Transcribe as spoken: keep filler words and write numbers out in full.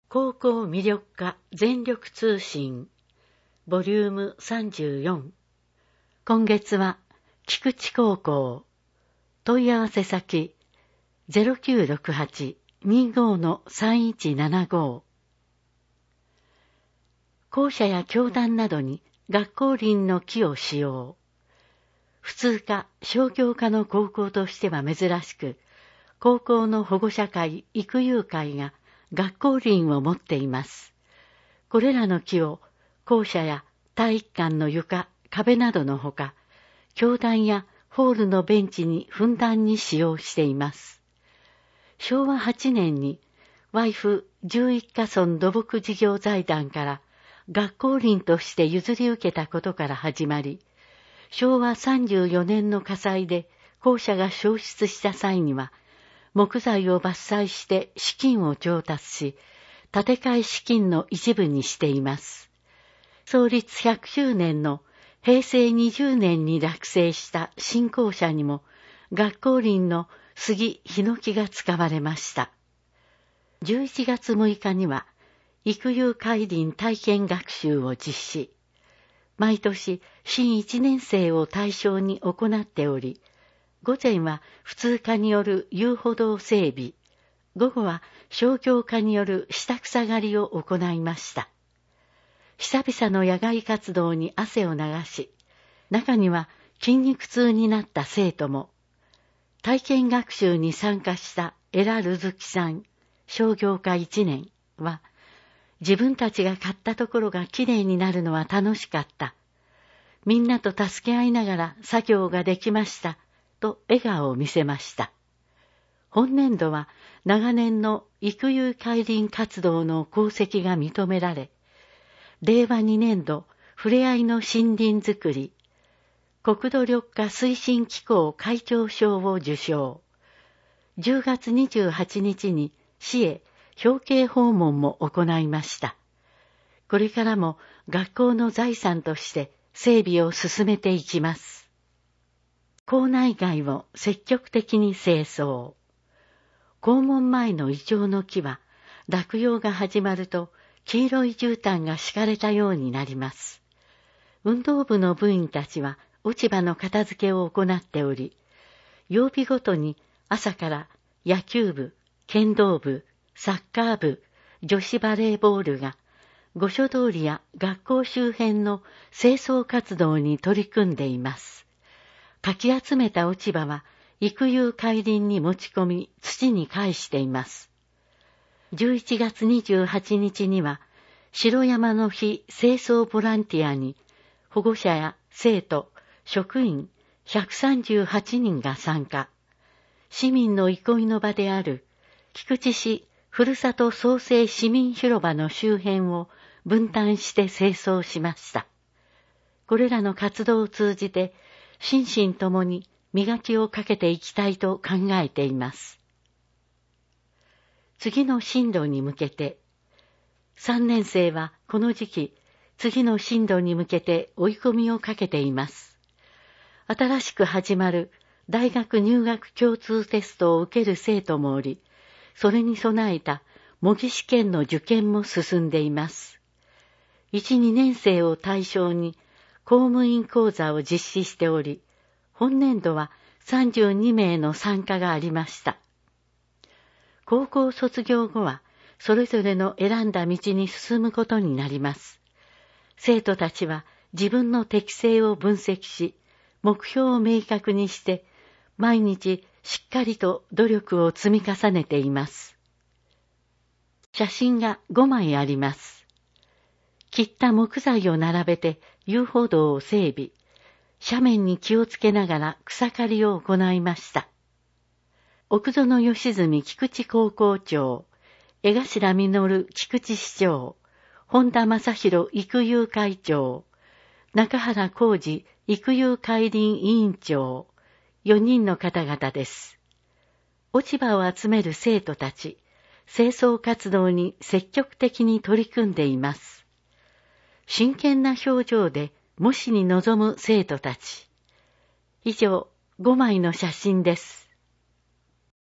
高校魅力課全力通信ボリュームさんじゅうよん。今月は菊池高校。問い合わせ先 ゼロきゅうろくはち にーごー さんいちななご。校舎や教壇などに学校林の木を使用。普通科、商業科の高校としては珍しく、高校の保護者会、育遊会が学校林を持っています。これらの木を校舎や体育館の床、壁などのほか、教壇やホールのベンチにふんだんに使用しています。しょうわはちねんにワイフじゅういっかそん土木事業財団から学校林として譲り受けたことから始まり、しょうわさんじゅうよねんの火災で校舎が焼失した際には、木材を伐採して資金を調達し、建て替え資金の一部にしています。創立ひゃくしゅうねんのへいせいにじゅうねんに落成した新校舎にも学校林の杉、ヒノキが使われました。じゅういちがつむいかには育遊会林体験学習を実施。毎年新いちねんせいを対象に行っており、午前は普通科による遊歩道整備、午後は商業科による下草刈りを行いました。久々の野外活動に汗を流し、中には筋肉痛になった生徒も、体験学習に参加したエラルズキさん、商業科いちねんは、自分たちが買ったところがきれいになるのは楽しかった。みんなと助け合いながら作業ができました。と笑顔を見せました。本年度は長年の育遊会林活動の功績が認められ、れいわにねんどふれあいの森林づくり、国土緑化推進機構会長賞を受賞。じゅうがつにじゅうはちにちに市へ表敬訪問も行いました。これからも学校の財産として整備を進めていきます。校内外を積極的に清掃。校門前のイチョウの木は、落葉が始まると黄色い絨毯が敷かれたようになります。運動部の部員たちは落ち葉の片付けを行っており、曜日ごとに朝から野球部、剣道部、サッカー部、女子バレーボールが、御所通りや学校周辺の清掃活動に取り組んでいます。かき集めた落ち葉は育遊会林に持ち込み土に返しています。じゅういちがつにじゅうはちにちには城山の日清掃ボランティアに保護者や生徒、職員ひゃくさんじゅうはちにんが参加。市民の憩いの場である菊池市ふるさと創生市民広場の周辺を分担して清掃しました。これらの活動を通じて心身ともに磨きをかけていきたいと考えています。次の進路に向けて、さんねんせいはこの時期、次の進路に向けて追い込みをかけています。新しく始まる大学入学共通テストを受ける生徒もおり、それに備えた模擬試験の受験も進んでいます。いち、にねんせいを対象に、公務員講座を実施しており、本年度はさんじゅうにめいの参加がありました。高校卒業後は、それぞれの選んだ道に進むことになります。生徒たちは自分の適性を分析し、目標を明確にして、毎日しっかりと努力を積み重ねています。写真がごまいあります。切った木材を並べて遊歩道を整備、斜面に気をつけながら草刈りを行いました。奥園義純菊池高校長、江頭実菊池市長、本田正宏育遊会長、中原浩二育遊会林委員長、よにんの方々です。落ち葉を集める生徒たち、清掃活動に積極的に取り組んでいます。真剣な表情で模試に臨む生徒たち。以上、ごまいの写真です。